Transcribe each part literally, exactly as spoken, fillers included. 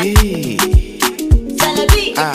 Hey. Ah.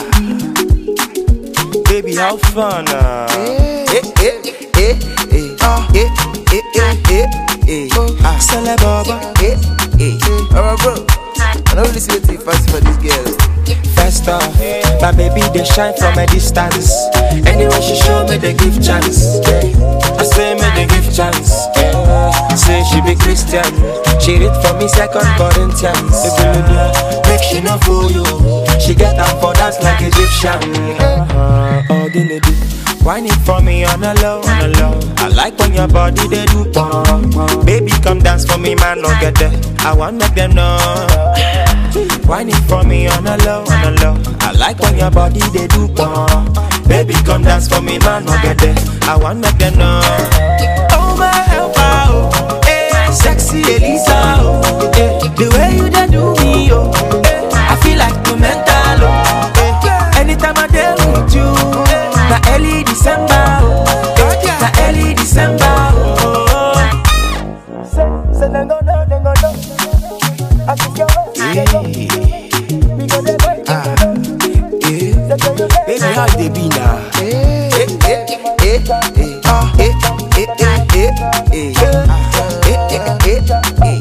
Baby, how fun? Uh? Hey, hey, hey, hey, ah, hey, hey, hey, hey, hey, ah, Celebaba, hey, hey, alright, bro. I don't really see the fast for this girl. First off, my baby they shine from a distance. Anyway, she show me they give chance. I say me they give chance. Say she be Christian. She read for me Second Corinthians. Make she no fool you. She get up for dance like Egyptian. Uh-huh. Oh, the wine it for me on a low, on a low. I like when your body they do pom. Baby come dance for me, man, no get there. I want make them know. Wine it for me on a low, on a low. I like when your body they do pom. Baby come dance for me, man, no get there. I want make them know. Oh my helper, oh, eh, sexy Elisa, oh, eh, the way you they do me, oh, eh, I feel like you mental, oh, eh, anytime I deal with you, eh, na early December, oh, eh, na early December, oh. Say, say, then go no, then go no. I think you're right. Ah, yeah. Baby, how they be now? Eh, eh, eh, eh, ah, eh, eh, eh, eh, eh, ah, eh, eh, eh, eh.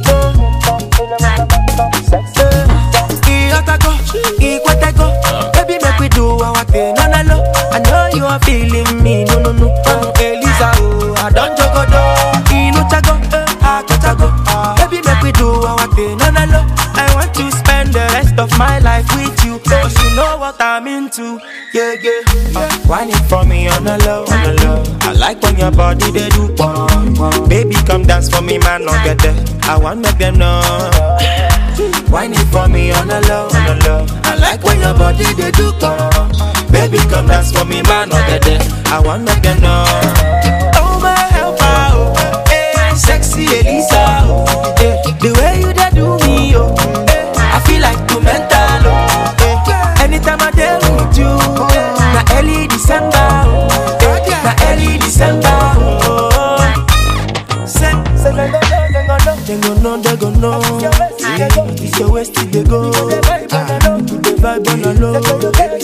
I gotta go, I gotta go. Baby, make we do our thing, no, no, no. I know you are feeling me, no, no, no. Oh, Elisa, oh, I don't joke, oh, I no chago, I gotta go. Baby, make we do our thing, no, no, no. I want to spend the rest of my life with you, cause you know what I'm into. Yeah, yeah. Uh, wine it for me on a low, on a low. I like when your body they do pom. Baby, come dance for me, man, not get there. I want make them know. Wine it for me on a low, on a low. I like when your body they do pom. Baby, come dance for me, man, not get there. I want make them know. Oh my helper, oh, eh, sexy Elisa, oh, eh, the way you they do me, oh, eh, I feel like you mental, oh, eh, anytime I deal with you, eh, na early December, oh, eh, na early December, oh. Say, say, they go know, they go know, they go know,